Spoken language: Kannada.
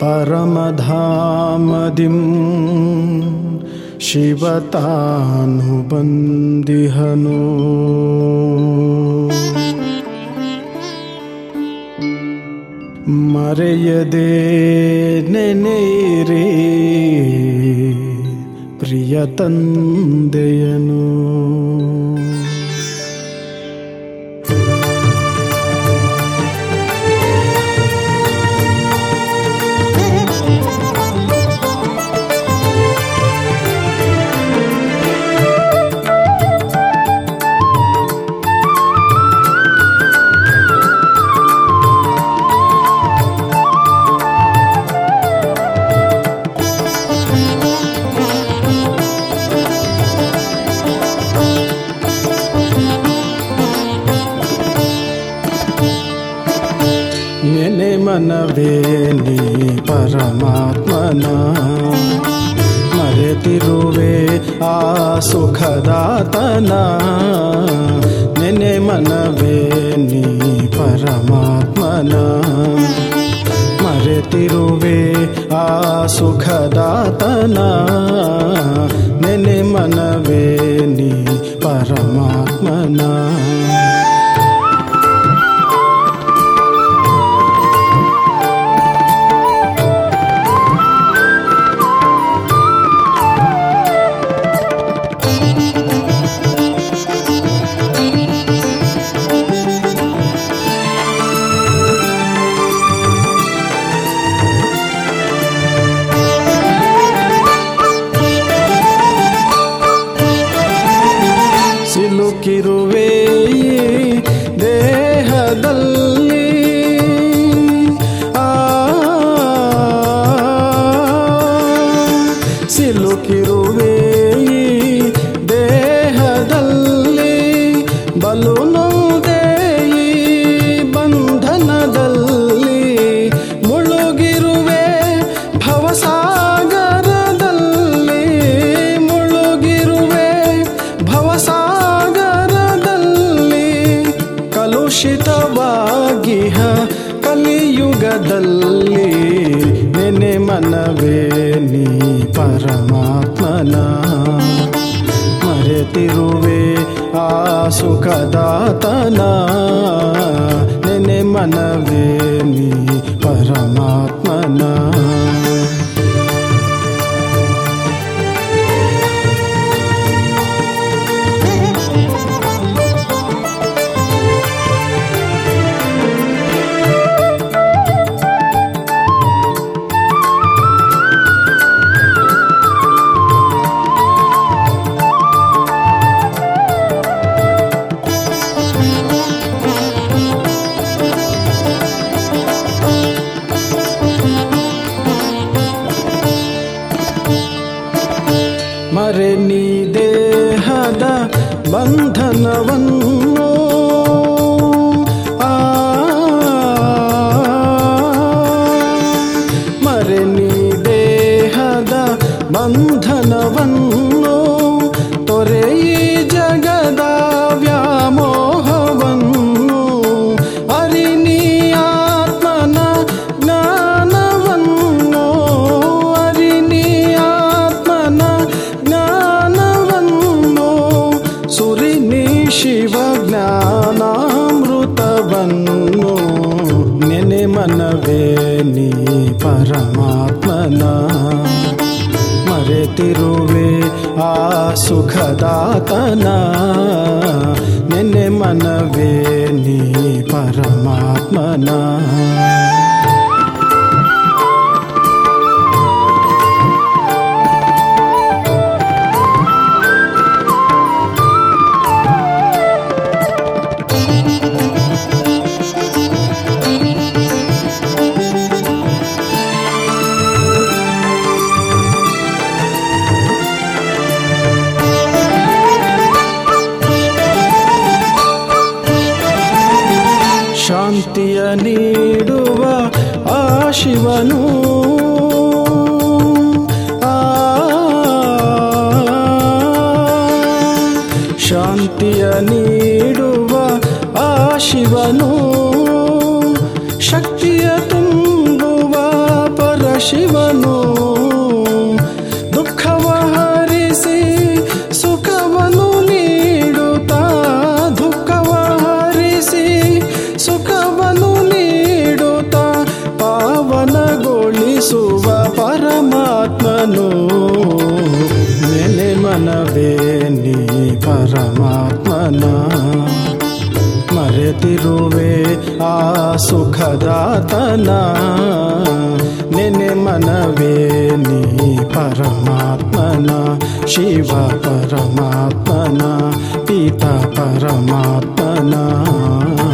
ಪರಮಧಾಮದಿಂ ಶಿವತಾನು ಬಂದಿಹನು. ಮರೆಯದೆ ನೆನೆಯಿರಿ ಪ್ರಿಯ ತಂದೆಯನು. ನೆನೆ ಮನವೇ ನೀ ಪರಮಾತ್ಮನ, ಮರೆತಿರುವೆ ಆ ಸುಖದಾತನ. ನೆನೆ ಮನವೇ ನೀ ಪರಮಾತ್ಮನ, ಮರೆತಿರುವೆ ಆ ಸುಖದಾತನ. ನೆನೆ ಮನವೇ ನೀ ಪರಮಾತ್ಮನ. ಸಿಲುಕಿರುವೆ ದೇಹದಲ್ಲಿ, ಸಿಲುಕಿರುವೆ ದೇಹದಲ್ಲಿ. ಬಲು ನೊಂದೆ ಈ ಬಂಧನದಲ್ಲಿ, ಮುಳುಗಿರುವೆ ಭವಸಾಗರದಲ್ಲಿ. ಮುಳುಗಿರುವೆ ಭವಸಾಗರದಲ್ಲಿ, ಕಲುಷಿತವಾಗಿಹ ಕಲಿಯುಗದಲ್ಲಿ. ನೆನೆ ಮನವೇ ನೀ ಪರಮಾತ್ಮನ, ಮರೆತಿರುವೆ ಆ ಸುಖದಾತನ. ನೆನೆ ಮನವೇ ನೀ ಪರಮಾತ್ಮನ. ಮರೆ ನೀ ದೇಹದ ಬಂಧನವನ್ನು, ಮರೆ ನೀ ದೇಹದ ಬಂಧನವನ್ನು. ತೊರೆಯಿ ಜಗದ ವ್ಯಾಮೋಹವನ್ನು, ಅರಿನಿ ಆತ್ಮನ ಜ್ಞಾನವನ್ನು. ಅರಿನಿ ಆತ್ಮನ ಜ್ಞಾನವನ್ನು, ಸುರಿನಿ ಶಿವ ಜ್ಞಾನಾಮೃತವನ್ನು. ನೆನೆ ಮನವೇ ನೀ ಪರಮಾತ್ಮನ, ಮರೆತಿರುವೆ ಆ ಸುಖದಾತನ. ನೆನೆ ಮನವೇ ನೀ ಪರಮಾತ್ಮನ. ಶಾಂತಿಯ ನೀಡುವ ಆ ಶಿವನು, ಶಾಂತಿಯ ನೀಡುವ ಆ ಶಿವನು. ಶಕ್ತಿಯ ತುಂಬುವ ಪರ ಶಿವನು ದುಃಖವ ಹರಿಸಿ ಸುಖವನ್ನು ನೀಡುತ್ತಾ ದುಃಖವ ಹರಿಸಿ ಸುಖವನ್ನು ನೀಡುತ್ತಾ ಪಾವನಗೊಳಿಸುವ ಪರಮಾತ್ಮನು ನೆನೆ ಮನವೇ ನೀ ಪರಮಾತ್ಮನ ಮರೆತಿರುವೆ ಆ ಸುಖದಾತನ ನೆನೆ ಮನವೇ ನೀ ಪರಮಾತ್ಮನ ಶಿವ ಪರಮಾತ್ಮನ ಪಿತ ಪರಮಾತ್ಮನ